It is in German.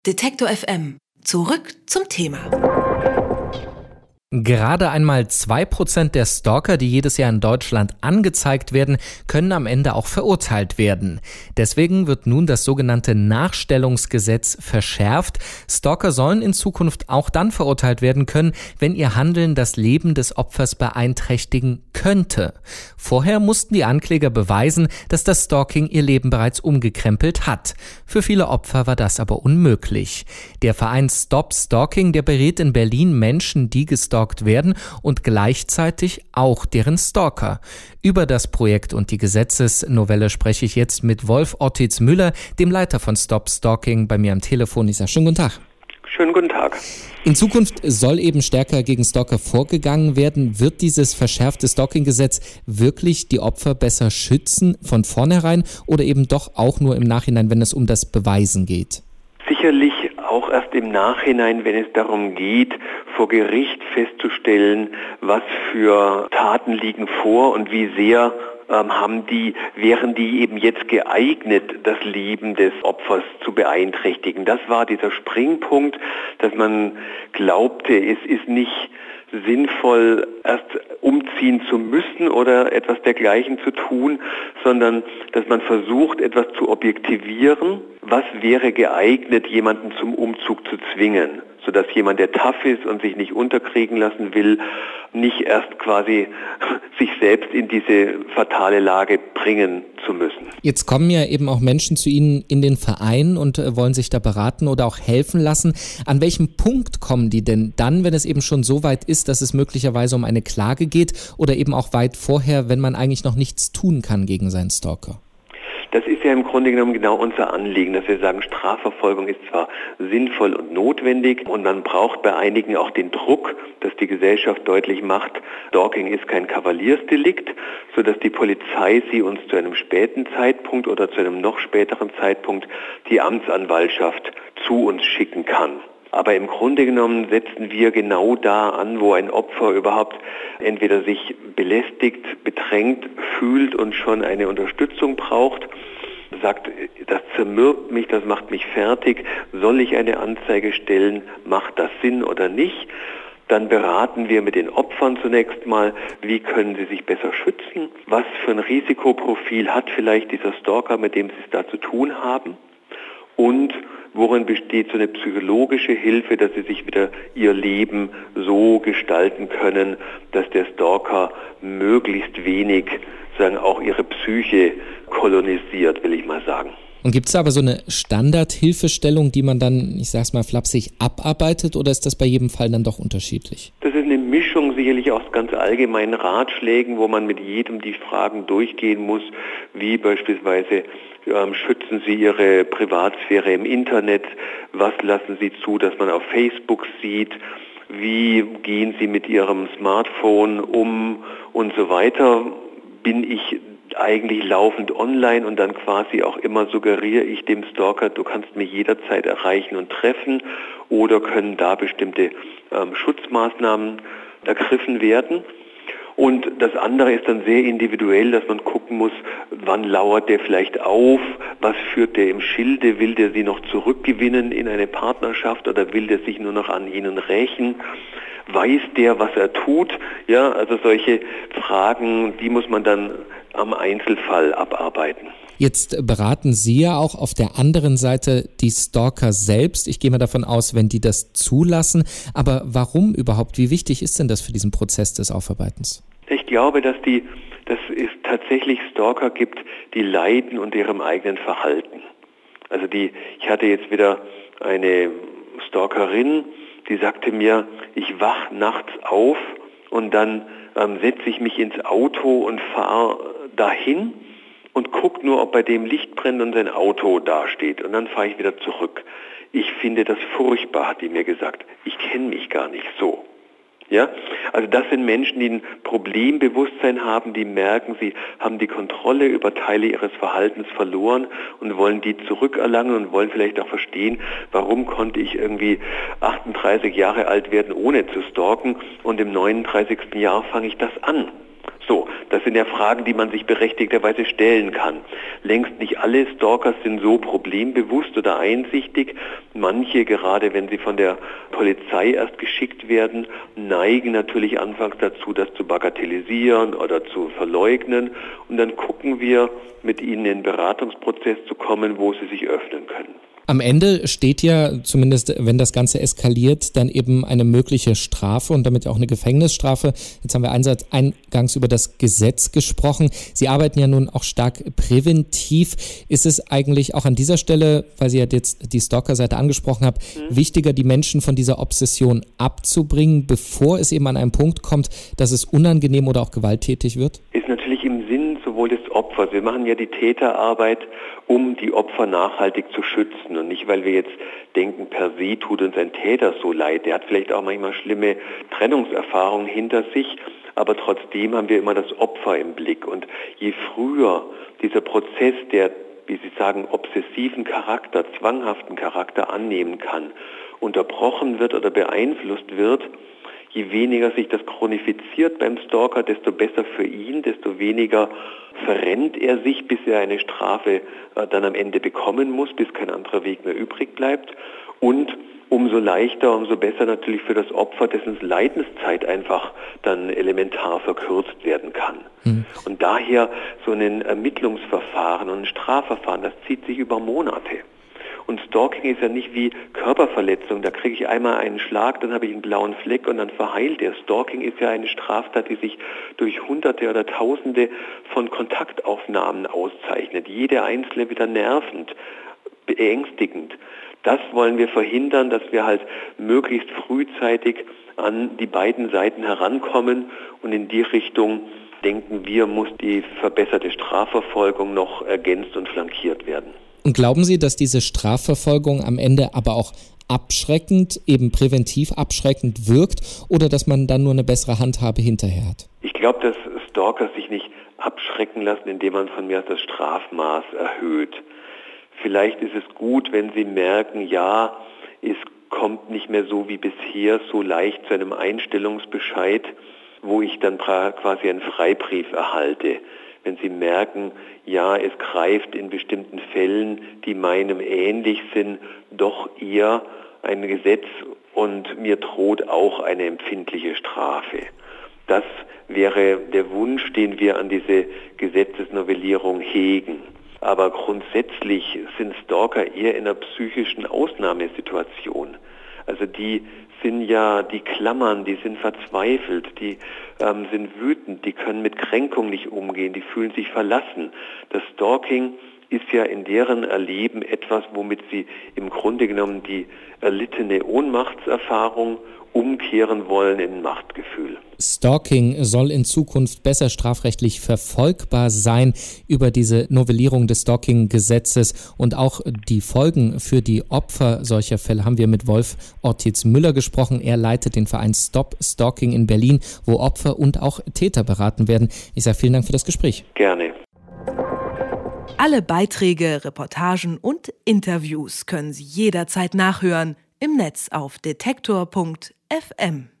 Detektor FM. Zurück zum Thema. Gerade einmal 2% der Stalker, die jedes Jahr in Deutschland angezeigt werden, können am Ende auch verurteilt werden. Deswegen wird nun das sogenannte Nachstellungsgesetz verschärft. Stalker sollen in Zukunft auch dann verurteilt werden können, wenn ihr Handeln das Leben des Opfers beeinträchtigen könnte. Vorher mussten die Ankläger beweisen, dass das Stalking ihr Leben bereits umgekrempelt hat. Für viele Opfer war das aber unmöglich. Der Verein Stop Stalking, der berät in Berlin Menschen, die gestalkt werden und gleichzeitig auch deren Stalker. Über das Projekt und die Gesetzesnovelle spreche ich jetzt mit Wolf Ortiz-Müller, dem Leiter von Stop Stalking, bei mir am Telefon. Ich sage schönen guten Tag. Schönen guten Tag. In Zukunft soll eben stärker gegen Stalker vorgegangen werden. Wird dieses verschärfte Stalking-Gesetz wirklich die Opfer besser schützen von vornherein oder eben doch auch nur im Nachhinein, wenn es um das Beweisen geht? Sicherlich auch erst im Nachhinein, wenn es darum geht, vor Gericht festzustellen, was für Taten liegen vor und wie sehr wären die eben jetzt geeignet, das Leben des Opfers zu beeinträchtigen. Das war dieser Springpunkt, dass man glaubte, es ist nicht sinnvoll, erst umziehen zu müssen oder etwas dergleichen zu tun, sondern dass man versucht, etwas zu objektivieren. Was wäre geeignet, jemanden zum Umzug zu zwingen, sodass jemand, der tough ist und sich nicht unterkriegen lassen will, nicht erst quasi sich selbst in diese fatale Lage bringen zu müssen. Jetzt kommen ja eben auch Menschen zu Ihnen in den Verein und wollen sich da beraten oder auch helfen lassen. An welchem Punkt kommen die denn dann, wenn es eben schon so weit ist, dass es möglicherweise um eine Klage geht oder eben auch weit vorher, wenn man eigentlich noch nichts tun kann gegen seinen Stalker? Das ist ja im Grunde genommen genau unser Anliegen, dass wir sagen, Strafverfolgung ist zwar sinnvoll und notwendig und man braucht bei einigen auch den Druck, dass die Gesellschaft deutlich macht, Stalking ist kein Kavaliersdelikt, sodass die Polizei sie uns zu einem späten Zeitpunkt oder zu einem noch späteren Zeitpunkt die Amtsanwaltschaft zu uns schicken kann. Aber im Grunde genommen setzen wir genau da an, wo ein Opfer überhaupt entweder sich belästigt, bedrängt fühlt und schon eine Unterstützung braucht, sagt, das zermürbt mich, das macht mich fertig, soll ich eine Anzeige stellen, macht das Sinn oder nicht? Dann beraten wir mit den Opfern zunächst mal, wie können sie sich besser schützen, was für ein Risikoprofil hat vielleicht dieser Stalker, mit dem sie es da zu tun haben und worin besteht so eine psychologische Hilfe, dass sie sich wieder ihr Leben so gestalten können, dass der Stalker möglichst wenig, auch ihre Psyche kolonisiert, will ich mal sagen. Und gibt es aber so eine Standardhilfestellung, die man dann, ich sag's mal flapsig, abarbeitet oder ist das bei jedem Fall dann doch unterschiedlich? Das ist eine Mischung sicherlich aus ganz allgemeinen Ratschlägen, wo man mit jedem die Fragen durchgehen muss, wie beispielsweise schützen Sie Ihre Privatsphäre im Internet, was lassen Sie zu, dass man auf Facebook sieht, wie gehen Sie mit Ihrem Smartphone um und so weiter. Bin ich eigentlich laufend online und dann quasi auch immer suggeriere ich dem Stalker, du kannst mich jederzeit erreichen und treffen oder können da bestimmte Schutzmaßnahmen ergriffen werden. Und das andere ist dann sehr individuell, dass man gucken muss, wann lauert der vielleicht auf, was führt der im Schilde, will der sie noch zurückgewinnen in eine Partnerschaft oder will der sich nur noch an ihnen rächen? Weiß der, was er tut? Ja, also solche Fragen, die muss man dann am Einzelfall abarbeiten. Jetzt beraten Sie ja auch auf der anderen Seite die Stalker selbst. Ich gehe mal davon aus, wenn die das zulassen. Aber warum überhaupt? Wie wichtig ist denn das für diesen Prozess des Aufarbeitens? Ich glaube, dass es tatsächlich Stalker gibt, die leiden unter ihrem eigenen Verhalten. Also ich hatte jetzt wieder eine Stalkerin, die sagte mir, ich wach nachts auf und dann setze ich mich ins Auto und fahre dahin und gucke nur, ob bei dem Licht brennt und sein Auto dasteht. Und dann fahre ich wieder zurück. Ich finde das furchtbar, hat die mir gesagt. Ich kenne mich gar nicht so. Ja, also das sind Menschen, die ein Problembewusstsein haben, die merken, sie haben die Kontrolle über Teile ihres Verhaltens verloren und wollen die zurückerlangen und wollen vielleicht auch verstehen, warum konnte ich irgendwie 38 Jahre alt werden, ohne zu stalken und im 39. Jahr fange ich das an. So, Das sind ja Fragen, die man sich berechtigterweise stellen kann. Längst nicht alle Stalkers sind so problembewusst oder einsichtig. Manche, gerade wenn sie von der Polizei erst geschickt werden, neigen natürlich anfangs dazu, das zu bagatellisieren oder zu verleugnen. Und dann gucken wir, mit ihnen in den Beratungsprozess zu kommen, wo sie sich öffnen können. Am Ende steht ja, zumindest wenn das Ganze eskaliert, dann eben eine mögliche Strafe und damit auch eine Gefängnisstrafe. Jetzt haben wir eingangs über das Gesetz gesprochen. Sie arbeiten ja nun auch stark präventiv. Ist es eigentlich auch an dieser Stelle, weil Sie ja jetzt die Stalker-Seite angesprochen haben, wichtiger, die Menschen von dieser Obsession abzubringen, bevor es eben an einen Punkt kommt, dass es unangenehm oder auch gewalttätig wird? Ist natürlich im Sinn sowohl des Opfers. Wir machen ja die Täterarbeit, um die Opfer nachhaltig zu schützen und nicht, weil wir jetzt denken, per se tut uns ein Täter so leid. Der hat vielleicht auch manchmal schlimme Trennungserfahrungen hinter sich, aber trotzdem haben wir immer das Opfer im Blick. Und je früher dieser Prozess, der, wie Sie sagen, obsessiven Charakter, zwanghaften Charakter annehmen kann, unterbrochen wird oder beeinflusst wird, je weniger sich das chronifiziert beim Stalker, desto besser für ihn, desto weniger verrennt er sich, bis er eine Strafe dann am Ende bekommen muss, bis kein anderer Weg mehr übrig bleibt. Und umso leichter, umso besser natürlich für das Opfer, dessen Leidenszeit einfach dann elementar verkürzt werden kann. Und daher so ein Ermittlungsverfahren und ein Strafverfahren, das zieht sich über Monate. Und Stalking ist ja nicht wie Körperverletzung. Da kriege ich einmal einen Schlag, dann habe ich einen blauen Fleck und dann verheilt der. Stalking ist ja eine Straftat, die sich durch Hunderte oder Tausende von Kontaktaufnahmen auszeichnet. Jede einzelne wieder nervend, beängstigend. Das wollen wir verhindern, dass wir halt möglichst frühzeitig an die beiden Seiten herankommen. Und in die Richtung, denken wir, muss die verbesserte Strafverfolgung noch ergänzt und flankiert werden. Und glauben Sie, dass diese Strafverfolgung am Ende aber auch abschreckend, eben präventiv abschreckend wirkt oder dass man dann nur eine bessere Handhabe hinterher hat? Ich glaube, dass Stalker sich nicht abschrecken lassen, indem man von mir aus das Strafmaß erhöht. Vielleicht ist es gut, wenn sie merken, ja, es kommt nicht mehr so wie bisher so leicht zu einem Einstellungsbescheid, wo ich dann quasi einen Freibrief erhalte. Wenn sie merken, ja, es greift in bestimmten Fällen, die meinem ähnlich sind, doch eher ein Gesetz und mir droht auch eine empfindliche Strafe. Das wäre der Wunsch, den wir an diese Gesetzesnovellierung hegen. Aber grundsätzlich sind Stalker eher in einer psychischen Ausnahmesituation. Also die sind ja, die klammern, die sind verzweifelt, die sind wütend, die können mit Kränkung nicht umgehen, die fühlen sich verlassen. Das Stalking ist ja in deren Erleben etwas, womit sie im Grunde genommen die erlittene Ohnmachtserfahrung umkehren wollen in Machtgefühl. Stalking soll in Zukunft besser strafrechtlich verfolgbar sein über diese Novellierung des Stalking-Gesetzes und auch die Folgen für die Opfer solcher Fälle haben wir mit Wolf Ortiz Müller gesprochen. Er leitet den Verein Stop Stalking in Berlin, wo Opfer und auch Täter beraten werden. Ich sage vielen Dank für das Gespräch. Gerne. Alle Beiträge, Reportagen und Interviews können Sie jederzeit nachhören im Netz auf detektor.fm.